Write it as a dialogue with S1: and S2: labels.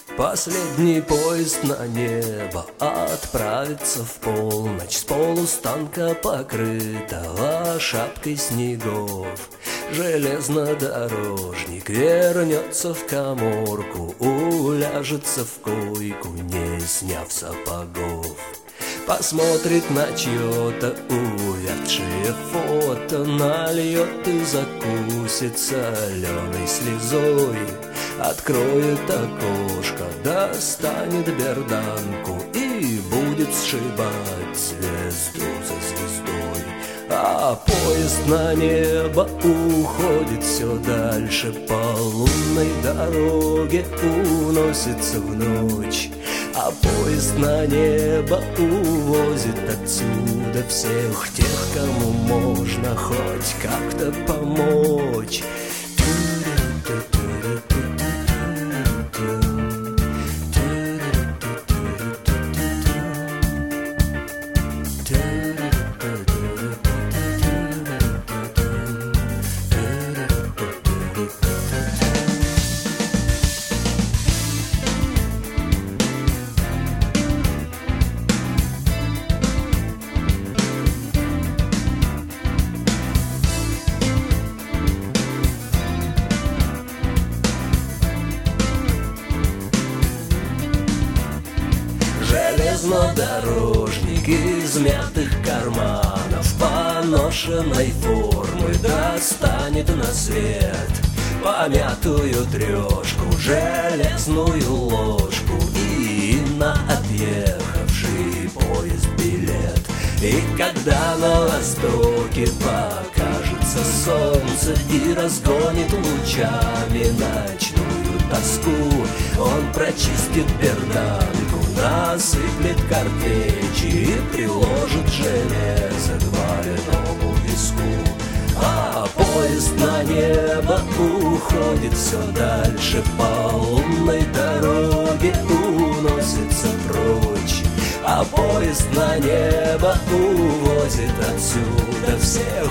S1: Последний поезд на небо отправится в полночь с полустанка, покрытого шапкой снегов. Железнодорожник вернется в каморку, уляжется в койку, не сняв сапогов. Посмотрит на чье-то увядшее фото, нальет и закусит соленой слезой. Откроет окошко, достанет берданку и будет сшибать звезду за звездой. А поезд на небо уходит все дальше, по лунной дороге уносится в ночь. А поезд на небо увозит отсюда всех тех, кому можно хоть как-то помочь. Железнодорожник из мятых карманов поношенной формы достанет на свет помятую трешку, железную ложку и на отъехавший поезд билет. И когда на востоке покажется солнце и разгонит лучами ночную тоску, он прочистит берданку, насыплет картечи и приложит железо к больному виску. А поезд на небо уходит все дальше, по лунной дороге уносится прочь. А поезд на небо увозит отсюда всех